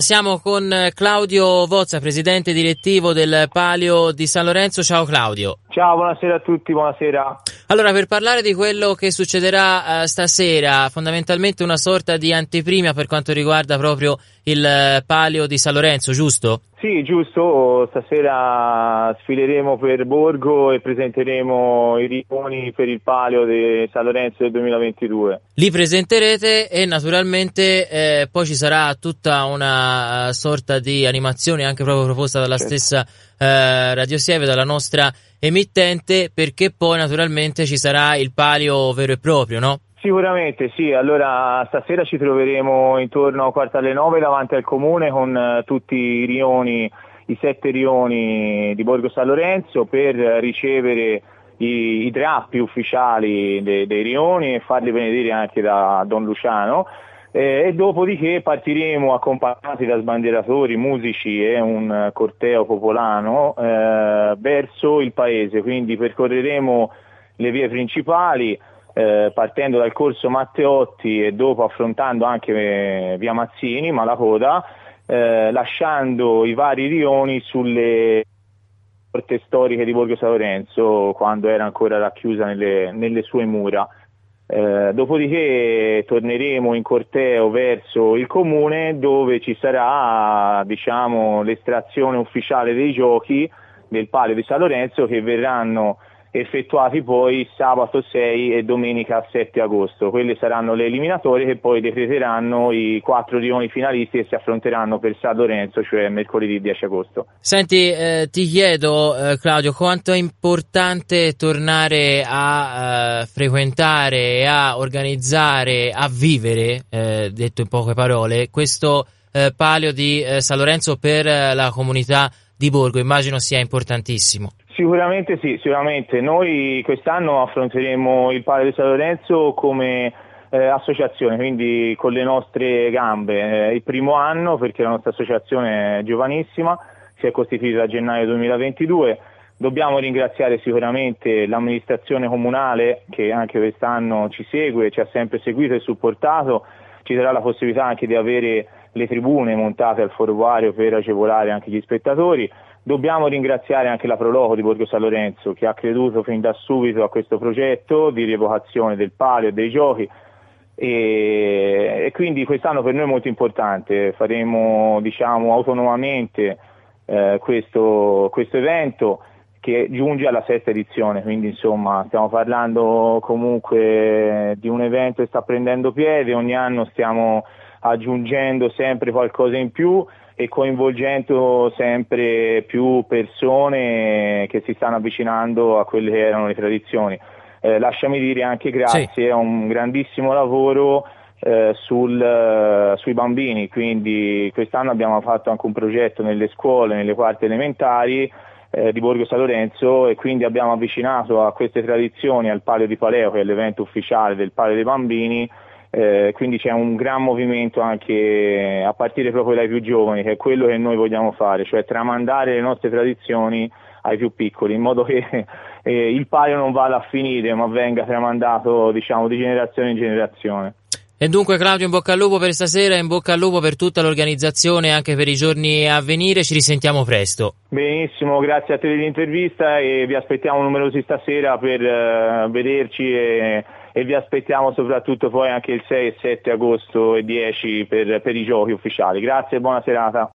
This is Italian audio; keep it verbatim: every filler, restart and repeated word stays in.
Siamo con Claudio Vozza, presidente direttivo del Palio di San Lorenzo. Ciao Claudio. Ciao, buonasera a tutti, buonasera. Allora, per parlare di quello che succederà uh, stasera, fondamentalmente una sorta di anteprima per quanto riguarda proprio il uh, Palio di San Lorenzo, giusto? Sì, giusto, stasera sfileremo per Borgo e presenteremo i rioni per il Palio di San Lorenzo del duemilaventidue. Li presenterete e naturalmente eh, poi ci sarà tutta una uh, sorta di animazione anche proprio proposta dalla certo. stessa uh, Radio Sieve, dalla nostra emittente, perché poi naturalmente ci sarà il palio vero e proprio, no? Sicuramente sì, allora stasera ci troveremo intorno a quarto alle nove davanti al comune con uh, tutti i rioni, i sette rioni di Borgo San Lorenzo per ricevere i, i drappi ufficiali de, dei rioni e farli benedire anche da Don Luciano. Eh, e dopodiché partiremo accompagnati da sbandieratori, musici e un corteo popolano eh, verso il paese, quindi percorreremo le vie principali eh, partendo dal corso Matteotti e dopo affrontando anche eh, via Mazzini, Malacoda, eh, lasciando i vari rioni sulle porte storiche di Borgo San Lorenzo quando era ancora racchiusa nelle, nelle sue mura. Eh, dopodiché torneremo in corteo verso il comune dove ci sarà, diciamo, l'estrazione ufficiale dei giochi del Palio di San Lorenzo, che verranno effettuati poi sabato sei e domenica sette agosto. Quelle saranno le eliminatorie che poi decreteranno i quattro rioni finalisti che si affronteranno per San Lorenzo, cioè mercoledì dieci agosto. Senti, eh, ti chiedo eh, Claudio, quanto è importante tornare a eh, frequentare, a organizzare, a vivere, eh, detto in poche parole, questo eh, Palio di eh, San Lorenzo per eh, la comunità di Borgo. Immagino sia importantissimo. Sicuramente sì, sicuramente. Noi quest'anno affronteremo il Palio di San Lorenzo come eh, associazione, quindi con le nostre gambe. Eh, il primo anno, perché la nostra associazione è giovanissima, si è costituita a gennaio duemilaventidue. Dobbiamo ringraziare sicuramente l'amministrazione comunale che anche quest'anno ci segue, ci ha sempre seguito e supportato. Ci darà la possibilità anche di avere le tribune montate al Forovario per agevolare anche gli spettatori. Dobbiamo ringraziare anche la Proloco di Borgo San Lorenzo che ha creduto fin da subito a questo progetto di rievocazione del palio e dei giochi e, e quindi quest'anno per noi è molto importante. Faremo, diciamo, autonomamente eh, questo, questo evento che giunge alla sesta edizione, quindi insomma stiamo parlando comunque di un evento che sta prendendo piede, ogni anno stiamo aggiungendo sempre qualcosa in più e coinvolgendo sempre più persone che si stanno avvicinando a quelle che erano le tradizioni. Eh, lasciami dire anche grazie sì. a un grandissimo lavoro eh, sul, uh, sui bambini, quindi quest'anno abbiamo fatto anche un progetto nelle scuole, nelle quarte elementari eh, di Borgo San Lorenzo e quindi abbiamo avvicinato a queste tradizioni al Palio di Paleo, che è l'evento ufficiale del Palio dei Bambini. Eh, quindi c'è un gran movimento anche a partire proprio dai più giovani, che è quello che noi vogliamo fare, cioè tramandare le nostre tradizioni ai più piccoli, in modo che eh, il palio non vada a finire, ma venga tramandato, diciamo, di generazione in generazione. E dunque Claudio, in bocca al lupo per stasera, in bocca al lupo per tutta l'organizzazione, anche per i giorni a venire, ci risentiamo presto. Benissimo, grazie a te dell'intervista e vi aspettiamo numerosi stasera per uh, vederci e e vi aspettiamo soprattutto poi anche il sei e sette agosto e dieci per, per i giochi ufficiali. Grazie e buona serata.